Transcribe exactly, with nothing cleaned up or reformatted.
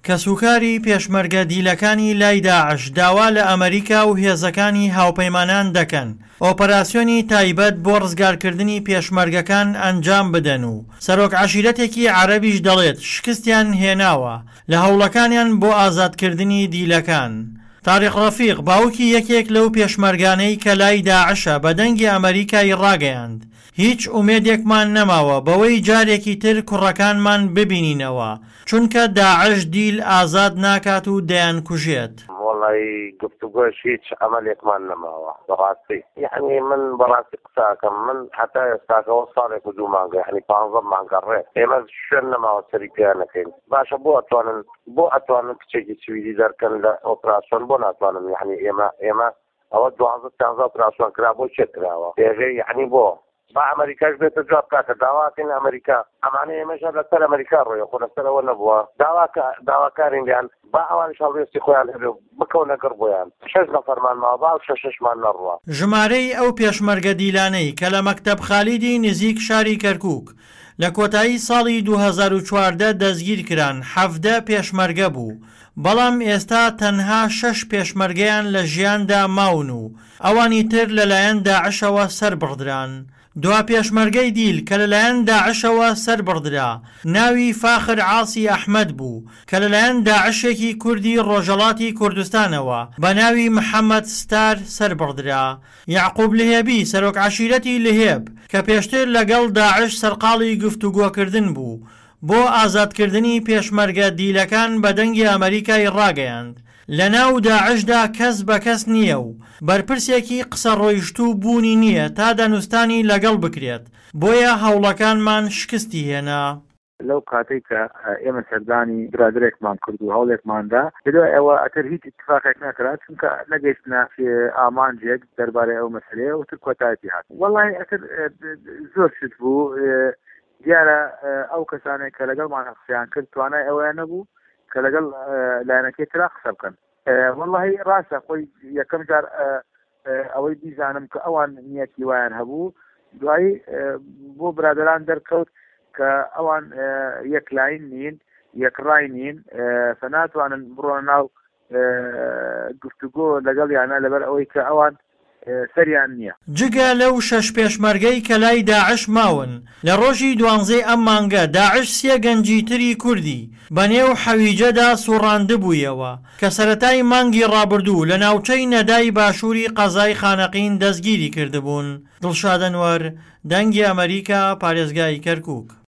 کە سوکاری پێشمەرگە دیلەکانی لای داعش داوا لە ئەمریکا و هێزەکانی هاوپەیمانان دەکەن ئۆپەراسیۆنی تایبەت بۆ ڕزگارکردنی پێشمەرگەکان ئەنجام بدەن و سەرۆک عەشیرەتێکی عەرەبیش دەڵێت شکستیان هێناوە لە هەوڵەکانیان بۆ ئازادکردنی دیلەکان. تاریق ڕەفیق باوکی یەکێک لەو پێشمەرگانەی کە لای داعشە بە دەنگی ئەمریکای ڕاگەیاند. هیچ ئومێدێکمان نەماوە بەوەی جارێکی تر کوڕەکانمان ببینینەوە چونکە داعش دیل ئازاد ناکات و دەیان کوژێت. والله گفتوگۆش هیچ عملێکمان نەماوە بەڕاستی، یعنی من بەڕاستی قساکەم من حتا ئێستاکەەوە ساڵێک و دوو مانگە یعنی پانزە مانگە ڕێ ئێمە شوێن نەماوە سەری پێیان نەکەین. باشە بۆ ئەتوانن بۆ ئەتوانن کچێکی سویدی دەرکەن لە ئۆپراسیۆن بۆ ناتوانن یعنی ئێمە ئێمە ئەوە دوازدە پانزە ئۆپراسیۆن کرا بۆ چێ کراوە پێغەی یعنی بۆ با ئەمریکاش بێتە جواب کاتە داواکەین ئەمریکا ئەمانە ئێمەشە لەسەر ئەمریکا ڕۆیە خۆ لەسەرەوە نەبووە داواکارین لیان با ئەوان شاڵێستی خۆیان هەبێ بکەونە گەڕ بۆیان شەش نەفەرمان ماوە با شەش شەشمان نەڕوە. ژمارەی ئەو پێشمەرگە دیلانەی کە لە مەکتەب خالیدی نزیک شاری کەرکووک لە کۆتایی ساڵی دوو هەزار و چواردە دەستگیر کران حەڤدە پێشمەرگە بوو، بەڵام ئێستا تەنها شەش پێشمەرگەیان لە ژیاندا ماون و ئەوانی تر لەلایەن داعشەوە سەربڕدران. دوا پێشمەرگەی دیل کە لەلایەن داعشەوە سەربڕدرا ناوی فاخر عاسی ئەحمەد بوو کە لەلایەن داعشێکی کوردی ڕۆژەڵاتی کوردستانەوە بە ناوی محەممەد ستار سەربڕدرا. یعقوب لهێبی سەرۆک عەشیرەتی لهێب کە پێشتر لەگەڵ داعش سەرقاڵی گفتوگۆکردن بوو بۆ ئازادکردنی پێشمەرگە دیلەکان بە دەنگی ئەمریکای ڕاگەیاند. لە ناو داعشدا کەس بە کەس نییە و بەرپرسێکی قسە ڕۆیشتوو بوونی نییە تا دەنووستانی لەگەڵ بکرێت، بۆیە هەوڵەکانمان شکستی هێنا. لەو کاتێک کە ئێمە سەردانی برادرێکمان کرد و هەوڵێکماندا لەدوای ئەوە ئەتر هیچ اتفاقێک نەکرات چونکە نەگەیشتنە ئامانجێک دەربارەی ئەو مەسەلەیە و تر کۆتایەتی هات. وەڵای ئەتر زۆر شت بوو دیارە ئەو کەسانێک کە لەگەڵمان قسەیان کرد توانای ئەوەیە نەبوو کە لەگەڵ لایەنەکەی ترا قسە بکەن. واللهی ڕاستە خۆی یەکەم جار ئەوەی بیزانم کە ئەوان نیەتی وایان هەبوو دوایی بۆ برادران دەرکەوت کە ئەوان یەک لاین نین یەک ڕای نین فەناتوانن بڕۆنە ناو گفتوگۆ لەگەڵ یانە لەبەر ئەوەی کە ئەوان سەریان نییە. جگە لەو شەش پێشمەرگەی کە لای داعش ماون لە ڕۆژی دوانزەی ئەم مانگە داعش سێ گەنجی تری کوردی بەنێو حەویجەدا سوڕاندبوویەوە کە سەرەتای مانگی ڕابردوو لە ناوچەی نەدای باشووری قەزای خانەقین دەستگیری کردبوون. دڵشاد ئەنوەر، دەنگی ئەمریکا، پارێزگای کەرکووک.